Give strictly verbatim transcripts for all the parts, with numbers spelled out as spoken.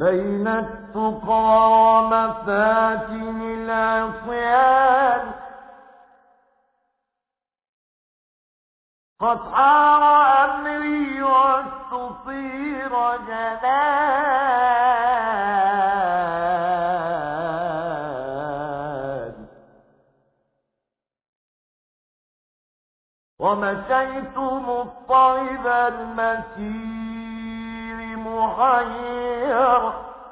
بين التقى ومفاتن العصيان قد حار أمري واستطير جنان ومشيت مضطرب المسير محير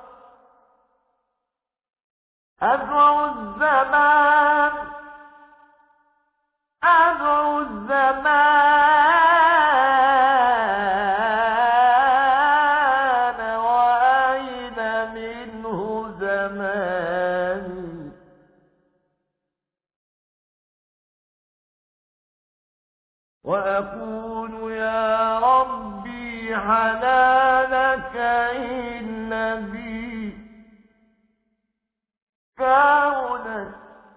أدعو الزمان أدعو الزمان وأين منه زماني وأقول يا ربي حنانك إن بي كونت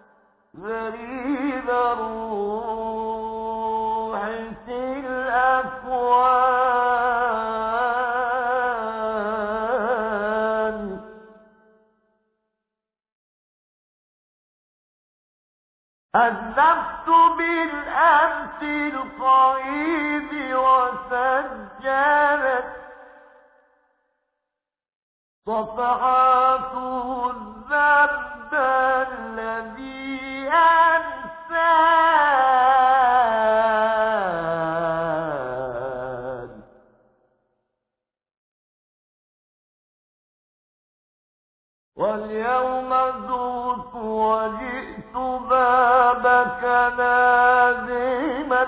غريب الروح في الأكوان أذنبت بالأمس القريب وسجلت صفحاته الذنب الذي أنسان واليوم زرت وجئت بابك نادما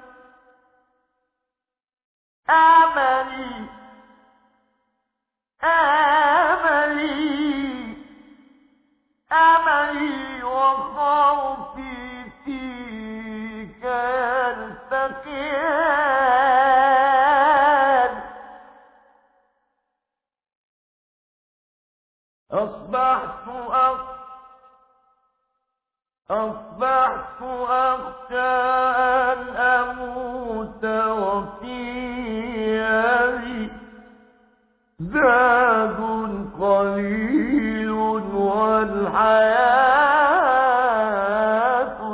آملي آملي أملي وخوفي فيك يلتقيان أصبحت أخ أصبحت أخشى أن أموت وفي يدي زاد قليل والحياة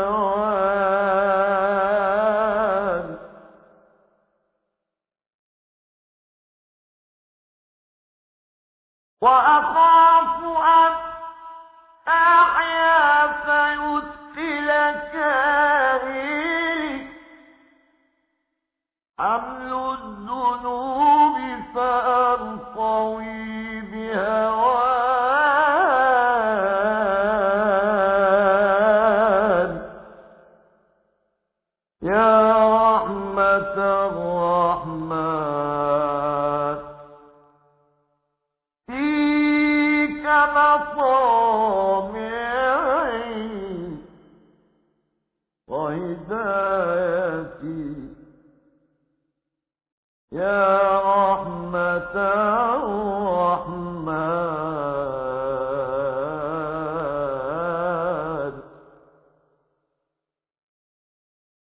سواد وأخاف أن أحيا فيثقل كاهلي حمل الذنوب فأرتوي بهوان يا رحمة الرحمن فيك مطامعي وهدايتي يا رحمة